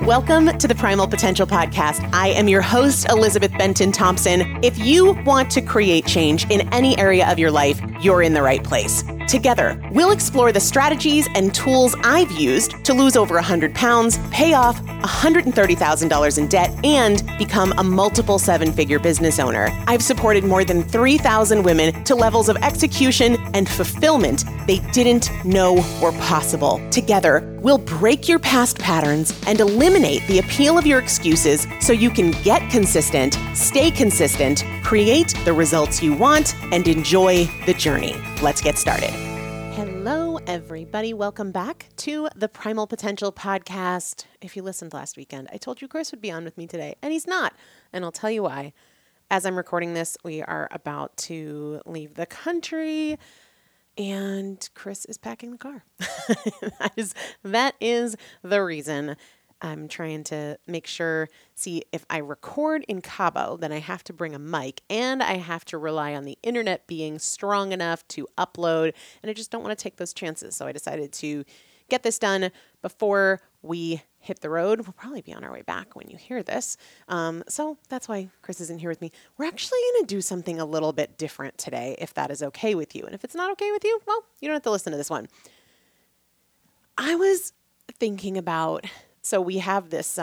Welcome to the Primal Potential Podcast. I am your host, Elizabeth Benton Thompson. If you want to create change in any area of your life, you're in the right place. Together, we'll explore the strategies and tools I've used to lose over 100 pounds, pay off $130,000 in debt, and become a multiple seven-figure business owner. I've supported more than 3,000 women to levels of execution and fulfillment they didn't know were possible. Together, we'll break your past patterns and eliminate the appeal of your excuses so you can get consistent, stay consistent, create the results you want, and enjoy the journey. Let's get started. Hello, everybody. Welcome back to the Primal Potential Podcast. If you listened last weekend, I told you Chris would be on with me today, and he's not. And I'll tell you why. As I'm recording this, we are about to leave the country, and Chris is packing the car. That is the reason. I'm trying to make sure, see, if I record in Cabo, then I have to bring a mic and I have to rely on the internet being strong enough to upload. And I just don't want to take those chances. So I decided to get this done before we hit the road. We'll probably be on our way back when you hear this. So that's why Chris isn't here with me. We're actually going to do something a little bit different today, if that is okay with you. And if it's not okay with you, well, you don't have to listen to this one. I was thinking about... So we have this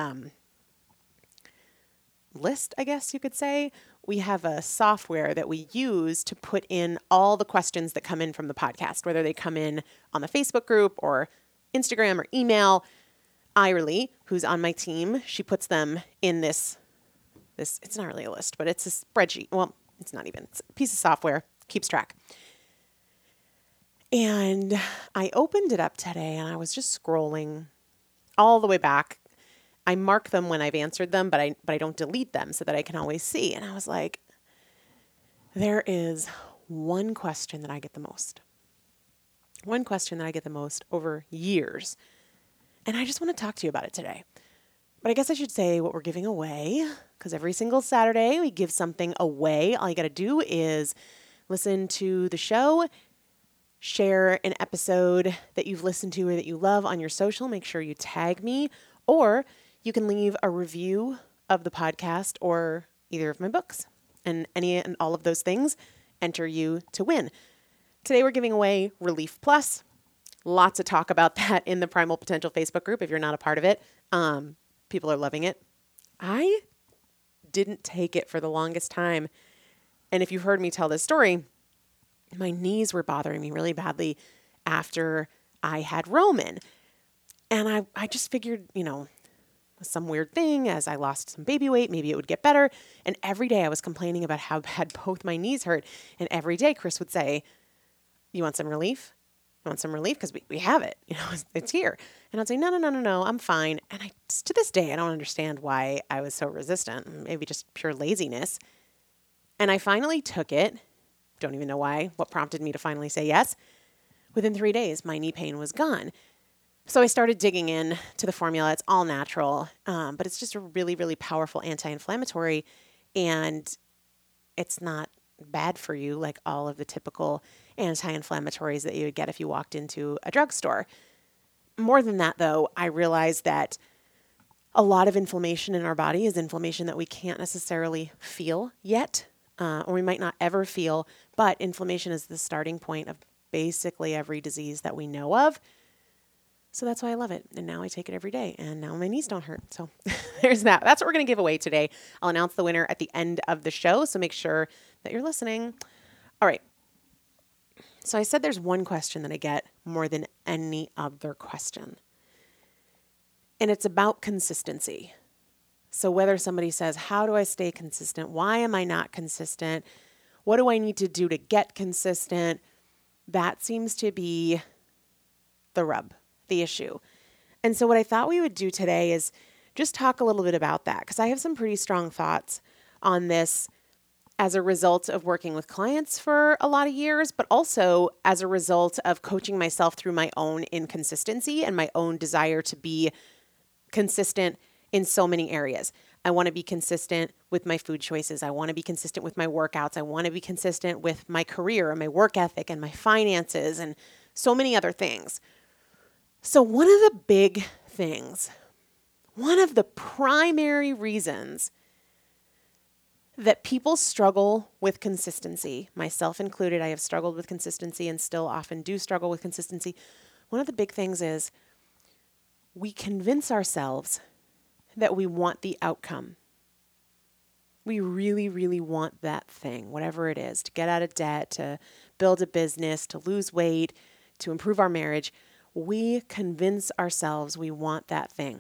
list, I guess you could say. We have a software that we use to put in all the questions that come in from the podcast, whether they come in on the Facebook group or Instagram or email. Irely, who's on my team, she puts them in this, it's not really a list, but it's a spreadsheet. Well, it's not even. It's a piece of software, keeps track. And I opened it up today and I was just scrolling all the way back. I mark them when I've answered them, but I don't delete them so that I can always see. And I was like, there is one question that I get the most. One question that I get the most over years. And I just want to talk to you about it today. But I guess I should say what we're giving away, because every single Saturday we give something away. All you got to do is listen to the show, share an episode that you've listened to or that you love on your social. Make sure you tag me, or you can leave a review of the podcast or either of my books, and any and all of those things enter you to win. Today we're giving away Relief Plus. Lots of talk about that in the Primal Potential Facebook group. If you're not a part of it, people are loving it. I didn't take it for the longest time. And if you've heard me tell this story, my knees were bothering me really badly after I had Roman. And I just figured, some weird thing as I lost some baby weight, maybe it would get better. And every day I was complaining about how bad both my knees hurt. And every day Chris would say, you want some relief? You want some relief? Because we have it, it's here. And I'd say, no, I'm fine. And to this day, I don't understand why I was so resistant. Maybe just pure laziness. And I finally took it. Don't even know why, what prompted me to finally say yes. Within 3 days, my knee pain was gone. So I started digging in to the formula. It's all natural, but it's just a really, really powerful anti-inflammatory, and it's not bad for you like all of the typical anti-inflammatories that you would get if you walked into a drugstore. More than that, though, I realized that a lot of inflammation in our body is inflammation that we can't necessarily feel yet. Or we might not ever feel, but inflammation is the starting point of basically every disease that we know of. So that's why I love it. And now I take it every day, and now my knees don't hurt. So there's that. That's what we're going to give away today. I'll announce the winner at the end of the show, so make sure that you're listening. All right. So I said there's one question that I get more than any other question, and it's about consistency. So whether somebody says, how do I stay consistent? Why am I not consistent? What do I need to do to get consistent? That seems to be the rub, the issue. And so what I thought we would do today is just talk a little bit about that, because I have some pretty strong thoughts on this as a result of working with clients for a lot of years, but also as a result of coaching myself through my own inconsistency and my own desire to be consistent in so many areas. I want to be consistent with my food choices. I want to be consistent with my workouts. I want to be consistent with my career and my work ethic and my finances and so many other things. So one of the big things One of the primary reasons that people struggle with consistency, myself included, I have struggled with consistency and still often do struggle with consistency. One of the big things is we convince ourselves that we want the outcome. We really, really want that thing, whatever it is, to get out of debt, to build a business, to lose weight, to improve our marriage. We convince ourselves we want that thing.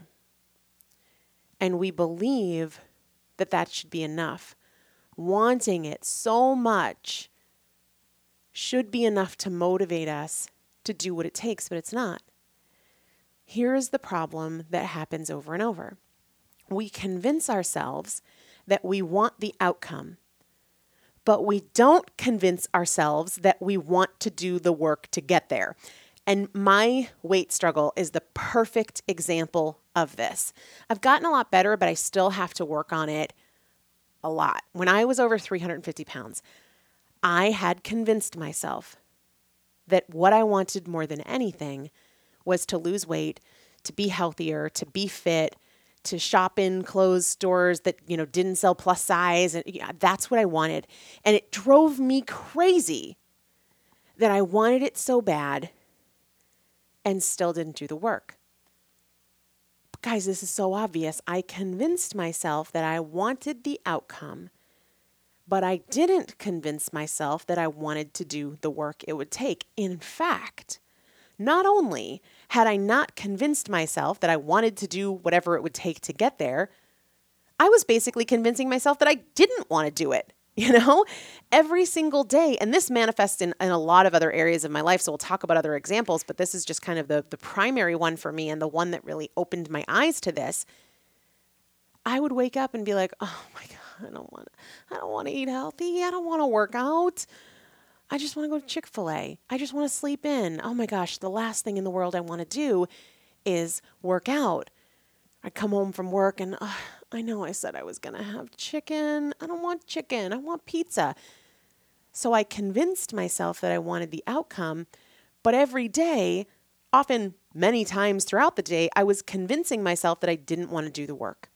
And we believe that that should be enough. Wanting it so much should be enough to motivate us to do what it takes, but it's not. Here is the problem that happens over and over. We convince ourselves that we want the outcome, but we don't convince ourselves that we want to do the work to get there. And my weight struggle is the perfect example of this. I've gotten a lot better, but I still have to work on it a lot. When I was over 350 pounds, I had convinced myself that what I wanted more than anything was to lose weight, to be healthier, to be fit, to shop in clothes stores that, didn't sell plus size. And that's what I wanted. And it drove me crazy that I wanted it so bad and still didn't do the work. But guys, this is so obvious. I convinced myself that I wanted the outcome, but I didn't convince myself that I wanted to do the work it would take. In fact, not only had I not convinced myself that I wanted to do whatever it would take to get there, I was basically convincing myself that I didn't want to do it, every single day. And this manifests in a lot of other areas of my life. So we'll talk about other examples, but this is just kind of the primary one for me and the one that really opened my eyes to this. I would wake up and be like, oh my God, I don't want to eat healthy. I don't want to work out. I just want to go to Chick-fil-A. I just want to sleep in. Oh my gosh, the last thing in the world I want to do is work out. I come home from work and I know I said I was going to have chicken. I don't want chicken. I want pizza. So I convinced myself that I wanted the outcome, but every day, often many times throughout the day, I was convincing myself that I didn't want to do the work.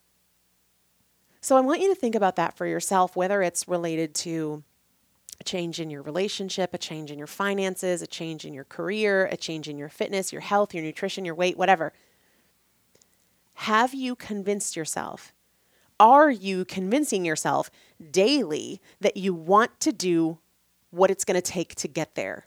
So I want you to think about that for yourself, whether it's related to a change in your relationship, a change in your finances, a change in your career, a change in your fitness, your health, your nutrition, your weight, whatever. Have you convinced yourself? Are you convincing yourself daily that you want to do what it's going to take to get there?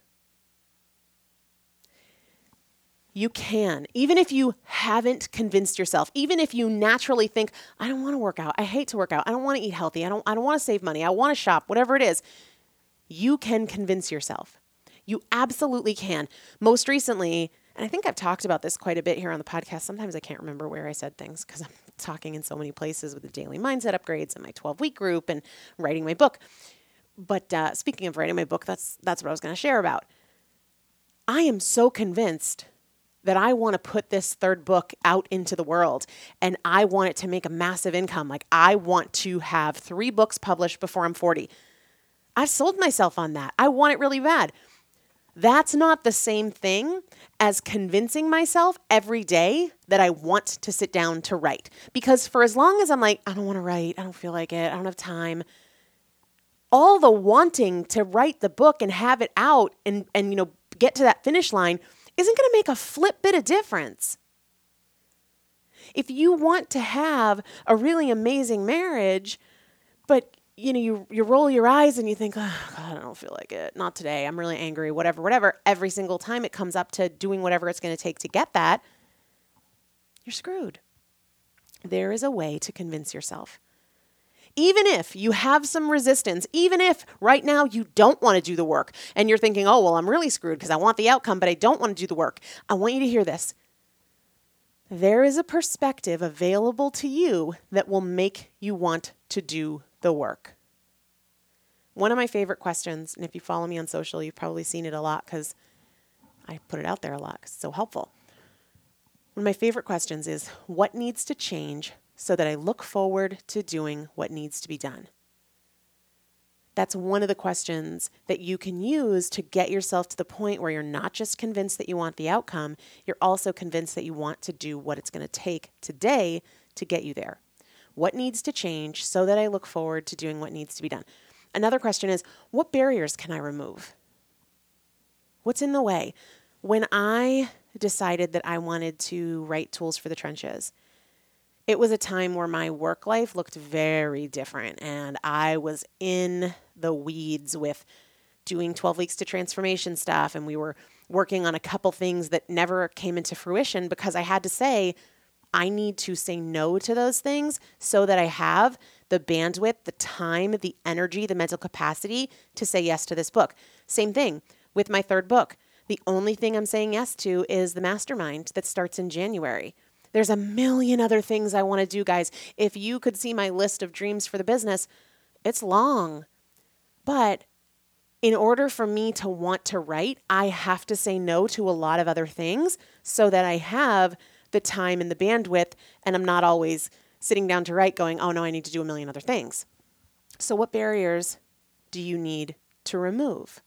You can, even if you haven't convinced yourself, even if you naturally think, I don't want to work out. I hate to work out. I don't want to eat healthy. I don't want to save money. I want to shop, whatever it is. You can convince yourself. You absolutely can. Most recently, and I think I've talked about this quite a bit here on the podcast. Sometimes I can't remember where I said things because I'm talking in so many places with the daily mindset upgrades and my 12-week group and writing my book. But speaking of writing my book, that's what I was going to share about. I am so convinced that I want to put this third book out into the world and I want it to make a massive income. Like I want to have 3 books published before I'm 40. I've sold myself on that. I want it really bad. That's not the same thing as convincing myself every day that I want to sit down to write. Because for as long as I'm like, I don't want to write, I don't feel like it, I don't have time, all the wanting to write the book and have it out and get to that finish line isn't going to make a flip bit of difference. If you want to have a really amazing marriage, but you roll your eyes and you think, oh, God, I don't feel like it. Not today. I'm really angry, whatever. Every single time it comes up to doing whatever it's going to take to get that, you're screwed. There is a way to convince yourself. Even if you have some resistance, even if right now you don't want to do the work and you're thinking, oh, well, I'm really screwed because I want the outcome, but I don't want to do the work. I want you to hear this. There is a perspective available to you that will make you want to do the work. One of my favorite questions, and if you follow me on social, you've probably seen it a lot because I put it out there a lot because it's so helpful. One of my favorite questions is, what needs to change so that I look forward to doing what needs to be done? that's one of the questions that you can use to get yourself to the point where you're not just convinced that you want the outcome, you're also convinced that you want to do what it's going to take today to get you there. What needs to change so that I look forward to doing what needs to be done? Another question is, what barriers can I remove? What's in the way? When I decided that I wanted to write Tools for the Trenches, it was a time where my work life looked very different, and I was in the weeds with doing 12 Weeks to Transformation stuff, and we were working on a couple things that never came into fruition because I had to say, I need to say no to those things so that I have the bandwidth, the time, the energy, the mental capacity to say yes to this book. Same thing with my third book. The only thing I'm saying yes to is the mastermind that starts in January. There's a million other things I want to do, guys. If you could see my list of dreams for the business, it's long. But in order for me to want to write, I have to say no to a lot of other things so that I have the time and the bandwidth, and I'm not always sitting down to write going, oh no, I need to do a million other things. So what barriers do you need to remove?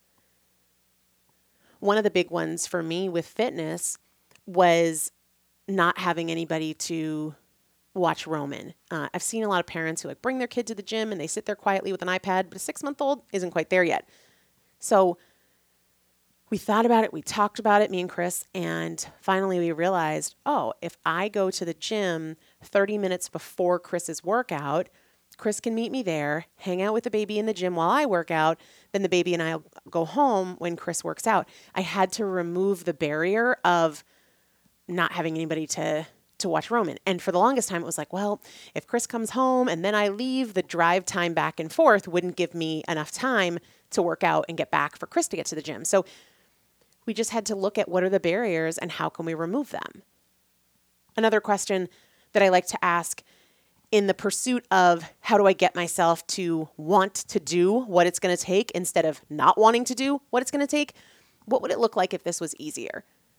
One of the big ones for me with fitness was not having anybody to watch Roman. I've seen a lot of parents who bring their kid to the gym and they sit there quietly with an iPad, but a 6-month-old isn't quite there yet. So we thought about it, we talked about it, me and Chris, and finally we realized, if I go to the gym 30 minutes before Chris's workout, Chris can meet me there, hang out with the baby in the gym while I work out, then the baby and I'll go home when Chris works out. I had to remove the barrier of not having anybody to watch Roman. And for the longest time, it was like, well, if Chris comes home and then I leave, the drive time back and forth wouldn't give me enough time to work out and get back for Chris to get to the gym. So we just had to look at what are the barriers and how can we remove them. Another question that I like to ask in the pursuit of how do I get myself to want to do what it's going to take instead of not wanting to do what it's going to take, what would it look like if this was easier?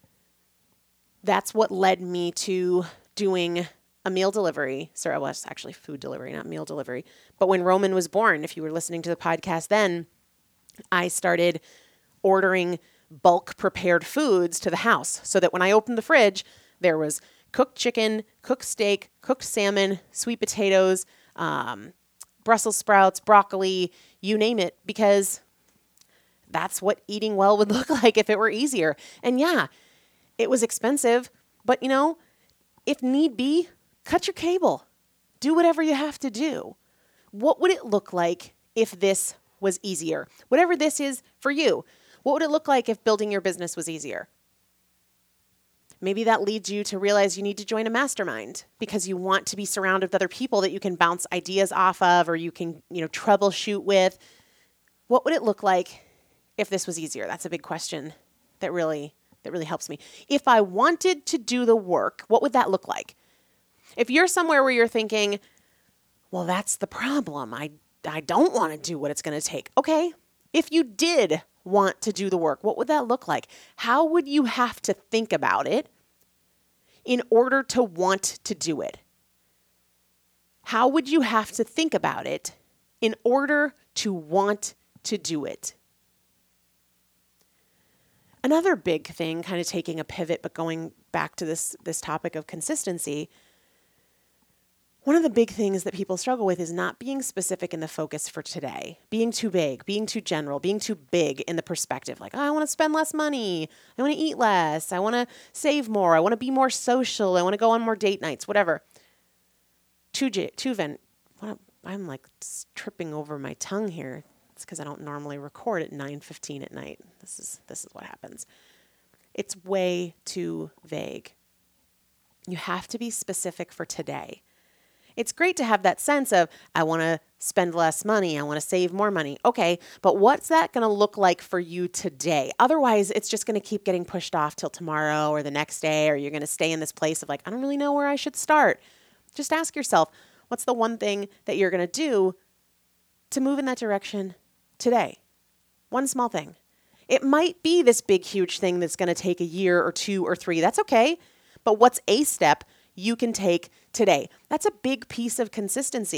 That's what led me to doing a meal delivery. Sorry, well, it's actually food delivery, not meal delivery. But when Roman was born, if you were listening to the podcast then, I started ordering bulk prepared foods to the house so that when I opened the fridge, there was cooked chicken, cooked steak, cooked salmon, sweet potatoes, Brussels sprouts, broccoli, you name it, because that's what eating well would look like if it were easier. And yeah, it was expensive, but if need be, cut your cable. Do whatever you have to do. What would it look like if this was easier? Whatever this is for you, what would it look like if building your business was easier? Maybe that leads you to realize you need to join a mastermind because you want to be surrounded with other people that you can bounce ideas off of or you can, troubleshoot with. What would it look like if this was easier? That's a big question that really helps me. If I wanted to do the work, what would that look like? If you're somewhere where you're thinking, well, that's the problem. I don't want to do what it's going to take. Okay. If you did want to do the work, what would that look like? How would you have to think about it in order to want to do it? How would you have to think about it in order to want to do it? Another big thing, kind of taking a pivot, but going back to this topic of consistency, one of the big things that people struggle with is not being specific in the focus for today, being too vague, being too general, being too big in the perspective. Like, I want to spend less money. I want to eat less. I want to save more. I want to be more social. I want to go on more date nights, whatever. I'm like tripping over my tongue here. It's because I don't normally record at 9:15 at night. This is what happens. It's way too vague. You have to be specific for today. It's great to have that sense of, I want to spend less money. I want to save more money. Okay, but what's that going to look like for you today? Otherwise, it's just going to keep getting pushed off till tomorrow or the next day, or you're going to stay in this place of like, I don't really know where I should start. Just ask yourself, what's the one thing that you're going to do to move in that direction today? One small thing. It might be this big, huge thing that's going to take a year or 2 or 3. That's okay. But what's a step you can take today? That's a big piece of consistency.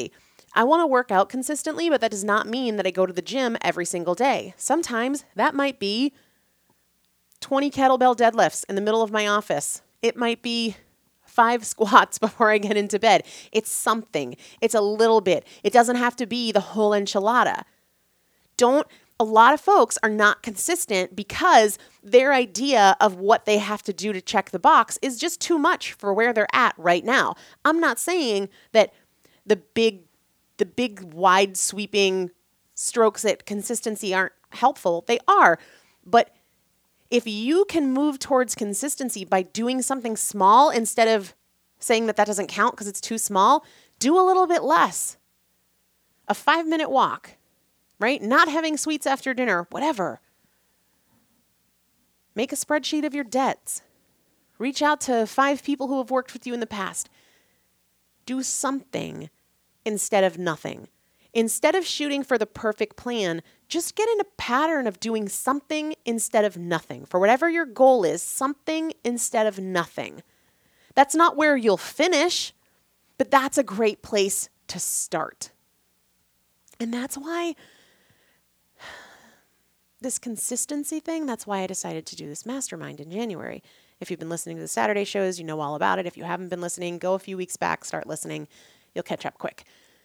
I want to work out consistently, but that does not mean that I go to the gym every single day. Sometimes that might be 20 kettlebell deadlifts in the middle of my office. It might be 5 squats before I get into bed. It's something. It's a little bit. It doesn't have to be the whole enchilada. A lot of folks are not consistent because their idea of what they have to do to check the box is just too much for where they're at right now. I'm not saying that the big wide sweeping strokes at consistency aren't helpful. They are. But if you can move towards consistency by doing something small instead of saying that doesn't count because it's too small, do a little bit less. A 5-minute walk. Right? Not having sweets after dinner, whatever. Make a spreadsheet of your debts. Reach out to 5 people who have worked with you in the past. Do something instead of nothing. Instead of shooting for the perfect plan, just get in a pattern of doing something instead of nothing. For whatever your goal is, something instead of nothing. That's not where you'll finish, but that's a great place to start. And that's why this consistency thing, that's why I decided to do this mastermind in January. If you've been listening to the Saturday shows, you know all about it. If you haven't been listening, go a few weeks back, start listening. You'll catch up quick.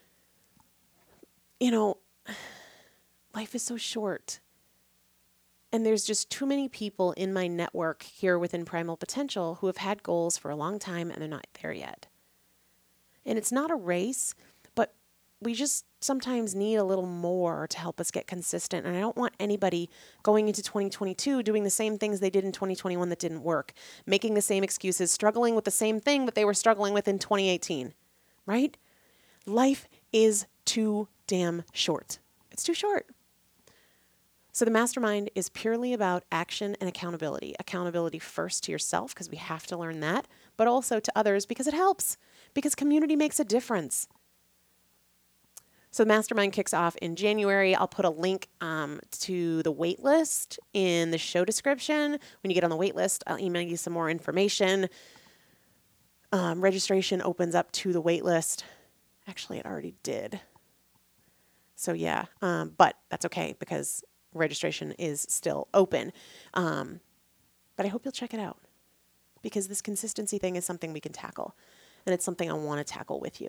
Life is so short. And there's just too many people in my network here within Primal Potential who have had goals for a long time and they're not there yet. And it's not a race, but we just sometimes need a little more to help us get consistent. And I don't want anybody going into 2022 doing the same things they did in 2021 that didn't work, making the same excuses, struggling with the same thing that they were struggling with in 2018, right? Life is too damn short. It's too short. So the mastermind is purely about action and accountability. Accountability first to yourself, because we have to learn that, but also to others because it helps, because community makes a difference. So the mastermind kicks off in January. I'll put a link to the wait list in the show description. When you get on the wait list, I'll email you some more information. Registration opens up to the wait list. Actually, it already did. So yeah, but that's okay because registration is still open. But I hope you'll check it out because this consistency thing is something we can tackle. And it's something I want to tackle with you.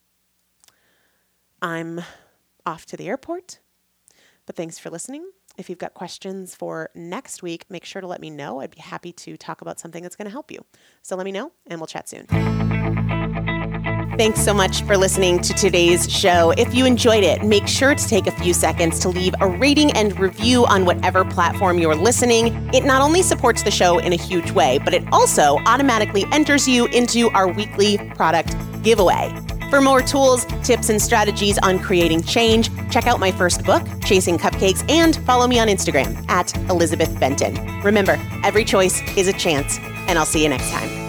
I'm off to the airport, but thanks for listening. If you've got questions for next week, make sure to let me know. I'd be happy to talk about something that's going to help you. So let me know and we'll chat soon. Thanks so much for listening to today's show. If you enjoyed it, make sure to take a few seconds to leave a rating and review on whatever platform you're listening. It not only supports the show in a huge way, but it also automatically enters you into our weekly product giveaway. For more tools, tips, and strategies on creating change, check out my first book, Chasing Cupcakes, and follow me on Instagram @ElizabethBenton. Remember, every choice is a chance, and I'll see you next time.